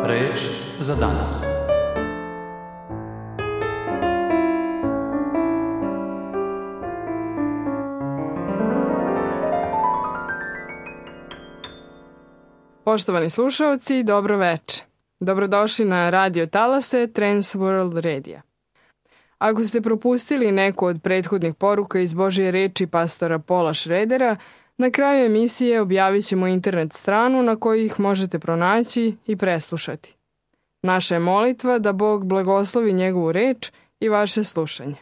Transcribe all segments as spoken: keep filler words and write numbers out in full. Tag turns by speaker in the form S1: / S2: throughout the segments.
S1: Reč za danas.
S2: Poštovani slušaoci, dobro veče. Dobrodošli na radio talase Trans World Radio. Ako ste propustili neku od prethodnih poruka iz Božje reči pastora Paula Schroedera, na kraju emisije objavit ćemo internet stranu na kojoj ih možete pronaći i preslušati. Naša je molitva da Bog blagoslovi njegovu reč i vaše slušanje.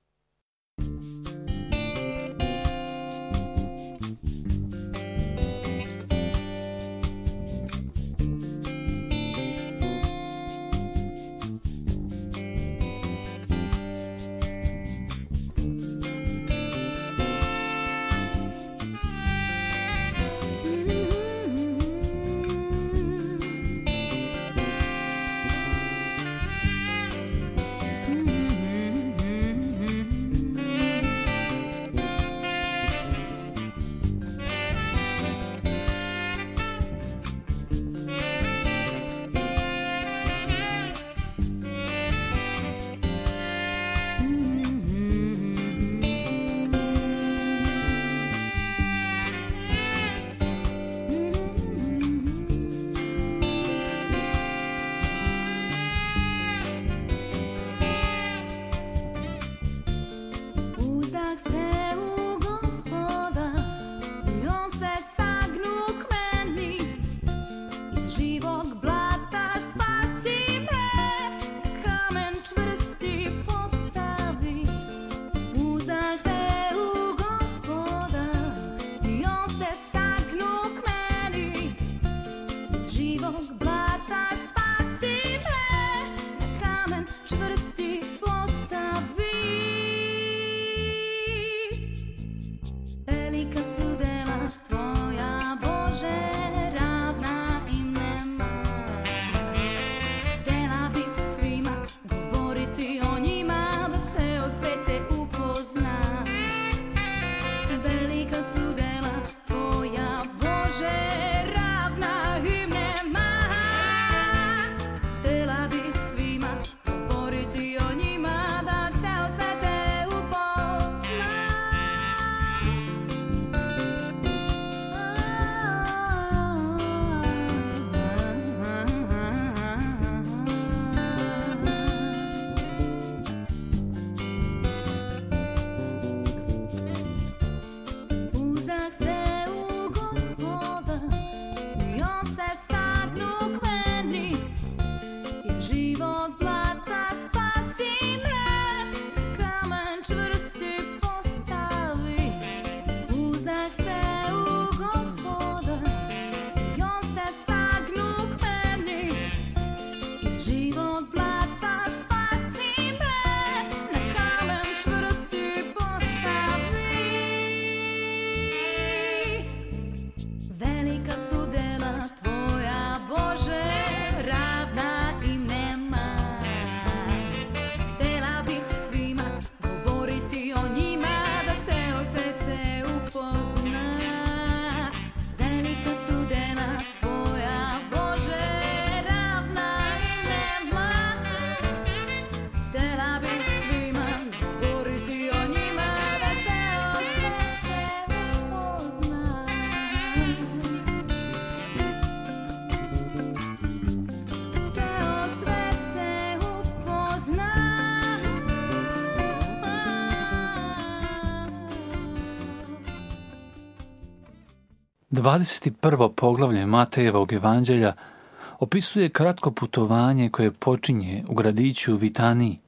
S1: dvadeset prvo poglavlje Matejevog evanđelja opisuje kratko putovanje koje počinje u gradiću Vitaniji.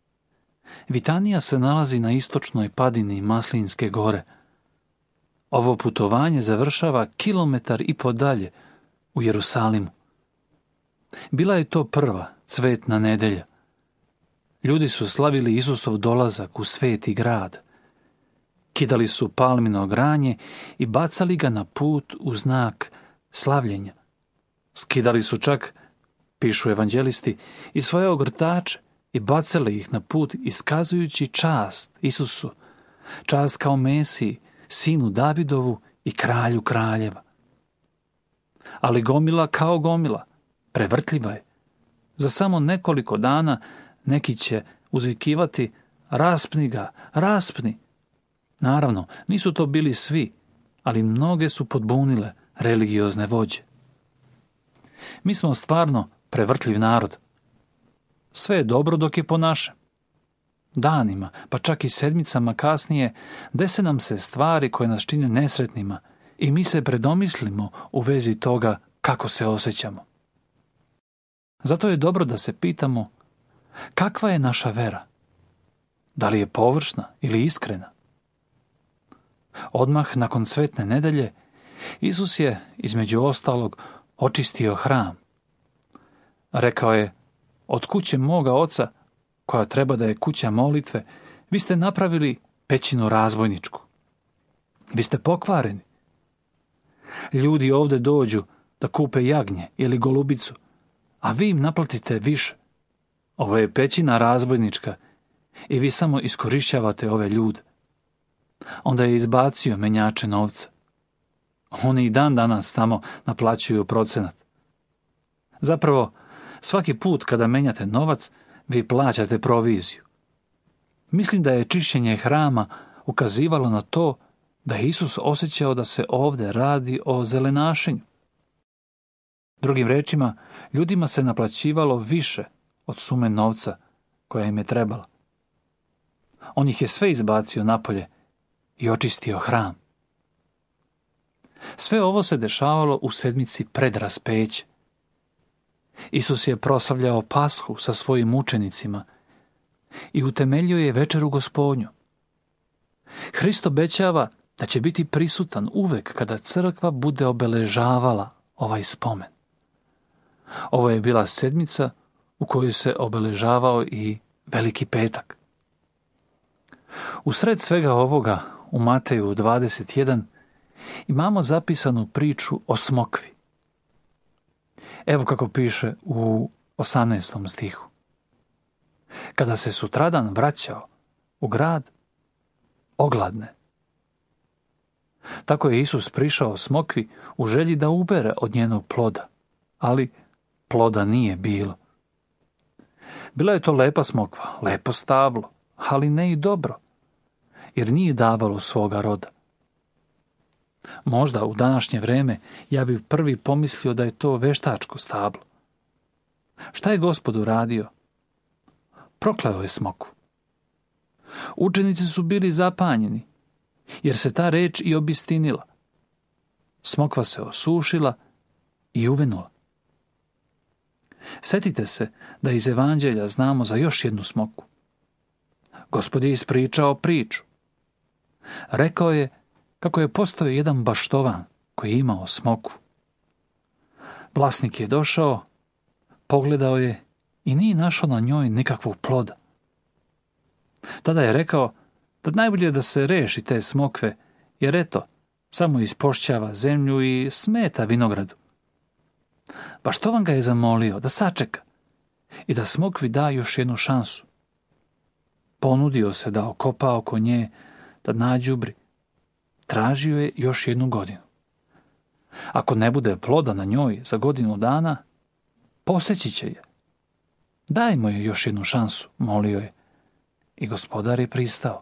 S1: Vitanija se nalazi na istočnoj padini Maslinske gore. Ovo putovanje završava kilometar i po dalje u Jerusalimu. Bila je to prva cvetna nedelja. Ljudi su slavili Isusov dolazak u sveti grad. Kidali su palmino granje i bacali ga na put u znak slavljenja. Skidali su čak, pišu evanđelisti, i svoje ogrtače i bacali ih na put iskazujući čast Isusu, čast kao Mesiji, sinu Davidovu i kralju kraljeva. Ali gomila kao gomila, prevrtljiva je. Za samo nekoliko dana neki će uzvikivati raspni ga, raspni. Naravno, nisu to bili svi, ali mnoge su podbunile religiozne vođe. Mi smo stvarno prevrtljiv narod. Sve je dobro dok je po našem. Danima, pa čak i sedmicama kasnije, dese nam se stvari koje nas čine nesretnima i mi se predomislimo u vezi toga kako se osjećamo. Zato je dobro da se pitamo kakva je naša vera. Da li je površna ili iskrena? Odmah nakon Cvetne nedelje Isus je, između ostalog, očistio hram. Rekao je, od kuće moga oca, koja treba da je kuća molitve, vi ste napravili pećinu razbojničku. Vi ste pokvareni. Ljudi ovdje dođu da kupe jagnje ili golubicu, a vi im naplatite više. Ovo je pećina razbojnička i vi samo iskorišćavate ove ljude. Onda je izbacio menjače novca. Oni i dan danas tamo naplaćuju procenat. Zapravo, svaki put kada menjate novac, vi plaćate proviziju. Mislim da je čišćenje hrama ukazivalo na to da je Isus osjećao da se ovdje radi o zelenašenju. Drugim rečima, ljudima se naplaćivalo više od sume novca koja im je trebala. On ih je sve izbacio napolje i očistio hram. Sve ovo se dešavalo u sedmici pred raspeće. Isus je proslavljao Pashu sa svojim učenicima i utemeljio je večeru Gospodnju. Hrist obećava da će biti prisutan uvek kada crkva bude obeležavala ovaj spomen. Ovo je bila sedmica u kojoj se obeležavao i Veliki petak. U sred svega ovoga u Mateju dvadeset jedan imamo zapisanu priču o smokvi. Evo kako piše u osamnaestom stihu. Kada se sutradan vraćao u grad, ogladne. Tako je Isus prišao smokvi u želji da ubere od njenog ploda, ali ploda nije bilo. Bila je to lepa smokva, lepo stablo, ali ne i dobro, jer nije davalo svoga roda. Možda u današnje vreme ja bih prvi pomislio da je to veštačko stablo. Šta je Gospod uradio? Prokleo je smoku. Učenici su bili zapanjeni, jer se ta reč i obistinila. Smokva se osušila i uvenula. Setite se da iz evanđelja znamo za još jednu smoku. Gospod je ispričao priču. Rekao je kako je postojao jedan baštovan koji je imao smoku. Vlasnik je došao, pogledao je i nije našao na njoj nikakvog ploda. Tada je rekao da najbolje da se reši te smokve, jer eto, samo ispošćava zemlju i smeta vinogradu. Baštovan ga je zamolio da sačeka i da smokvi da još jednu šansu. Ponudio se da okopa oko nje, da nađubri. Tražio je još jednu godinu. Ako ne bude ploda na njoj za godinu dana, poseći će je. Dajmo je još jednu šansu, molio je. I gospodar je pristao.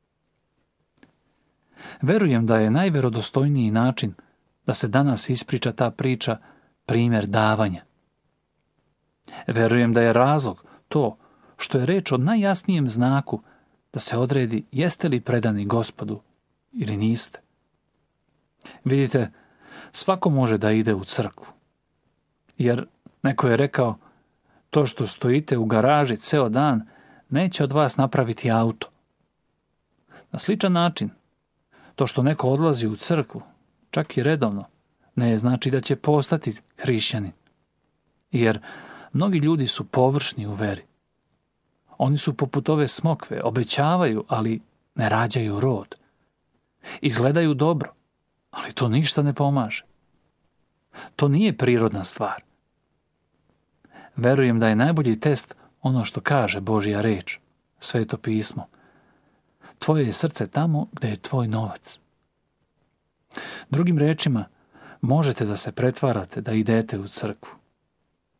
S1: Verujem da je najverodostojniji način da se danas ispriča ta priča primjer davanja. Verujem da je razlog to što je reč o najjasnijem znaku da se odredi jeste li predani Gospodu ili niste. Vidite, svako može da ide u crkvu. Jer neko je rekao, to što stojite u garaži ceo dan neće od vas napraviti auto. Na sličan način, to što neko odlazi u crkvu, čak i redovno, ne znači da će postati hrišćanin. Jer mnogi ljudi su površni u veri. Oni su poput ove smokve, obećavaju, ali ne rađaju rod. Izgledaju dobro, ali to ništa ne pomaže. To nije prirodna stvar. Verujem da je najbolji test ono što kaže Božja reč, Sveto pismo. Tvoje je srce tamo gdje je tvoj novac. Drugim rečima, možete da se pretvarate da idete u crkvu.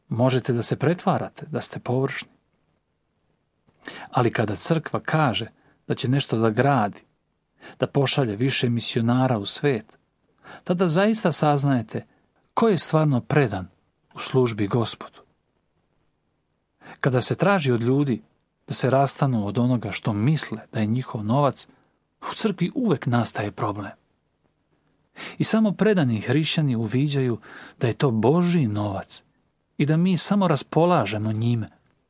S1: možete da se pretvarate, da ste površni. Ali kada crkva kaže da će nešto da gradi, da pošalje više misionara u svet, tada zaista saznajete ko je stvarno predan u službi Gospodu. Kada se traži od ljudi da se rastanu od onoga što misle da je njihov novac, u crkvi uvek nastaje problem. I samo predani hrišćani uviđaju da je to Božji novac i da mi samo raspolažemo njime.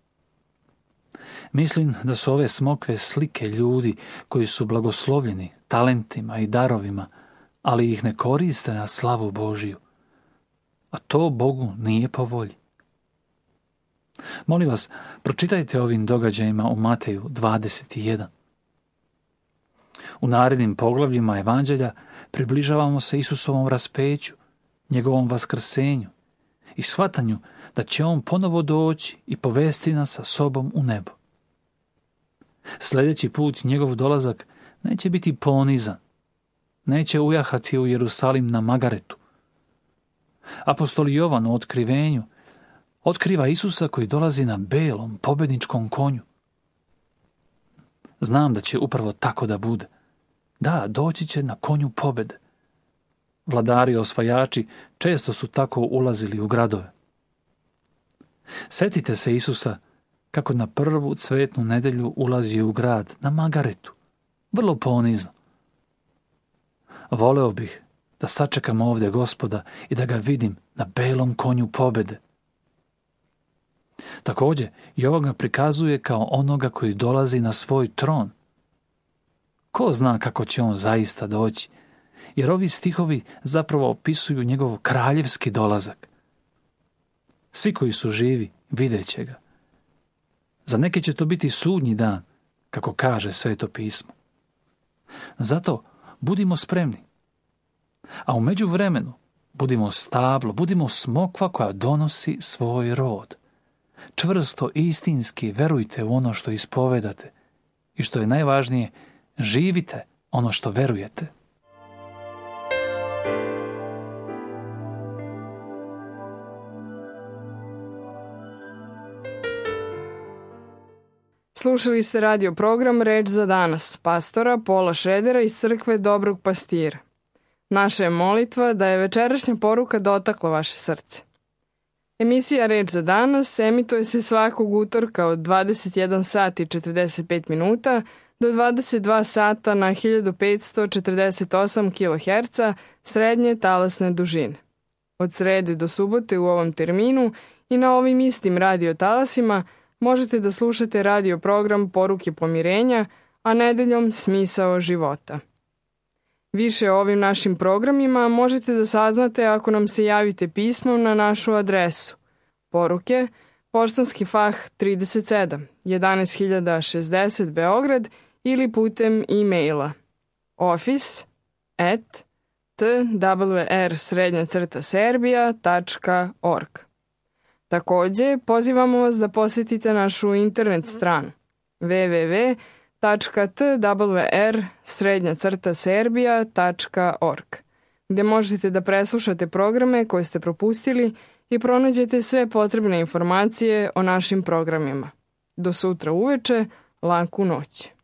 S1: Mislim da su ove smokve slike ljudi koji su blagoslovljeni talentima i darovima, ali ih ne koriste na slavu Božiju. A to Bogu nije po volji. Molim vas, pročitajte ovim događajima u Mateju dvadeset jedan. U narednim poglavljima Evanđelja približavamo se Isusovom raspeću, njegovom vaskrsenju i shvatanju da će on ponovo doći i povesti nas sa sobom u nebo. Sljedeći put njegov dolazak neće biti ponizan, neće ujahati u Jerusalim na magaretu. Apostol Jovan u otkrivenju otkriva Isusa koji dolazi na belom pobedničkom konju. Znam da će upravo tako da bude. Da, doći će na konju pobede. Vladari osvajači često su tako ulazili u gradove. Setite se Isusa kako na prvu cvetnu nedelju ulazi u grad na magaretu, vrlo ponizno. Voleo bih da sačekam ovdje Gospoda i da ga vidim na belom konju pobede. Također, Jovan ga prikazuje kao onoga koji dolazi na svoj tron. Ko zna kako će on zaista doći, jer ovi stihovi zapravo opisuju njegov kraljevski dolazak. Svi koji su živi vidjet će ga. Za neke će to biti sudnji dan, kako kaže Sveto pismo. Zato budimo spremni. A u međuvremenu budimo stablo, budimo smokva koja donosi svoj rod. Čvrsto i istinski verujte u ono što ispovedate i što je najvažnije, živite ono što verujete.
S2: Slušali ste radio program Reč za danas, pastora Paula Schroedera iz crkve Dobrog pastira. Naša je molitva da je večerašnja poruka dotakla vaše srce. Emisija Reč za danas emituje se svakog utorka od dvadeset jedan sat i četrdeset pet minuta do dvadeset dva sata na hiljadu petsto četrdeset osam kiloherca srednje talasne dužine. Od srede do subote u ovom terminu i na ovim istim radio talasima možete da slušate radio program Poruke pomirenja, a nedeljom Smisao života. Više o ovim našim programima možete da saznate ako nam se javite pismom na našu adresu. Poruke, Poštanski fah trideset sedam, jedanaest hiljada šezdeset Beograd ili putem e-maila office at twr srednja crta serbia tačka org. Također, pozivamo vas da posjetite našu internet stranu w w w tačka twr srednja crta serbia tačka org, gdje možete da preslušate programe koje ste propustili i pronađete sve potrebne informacije o našim programima. Do sutra uveče, laku noć.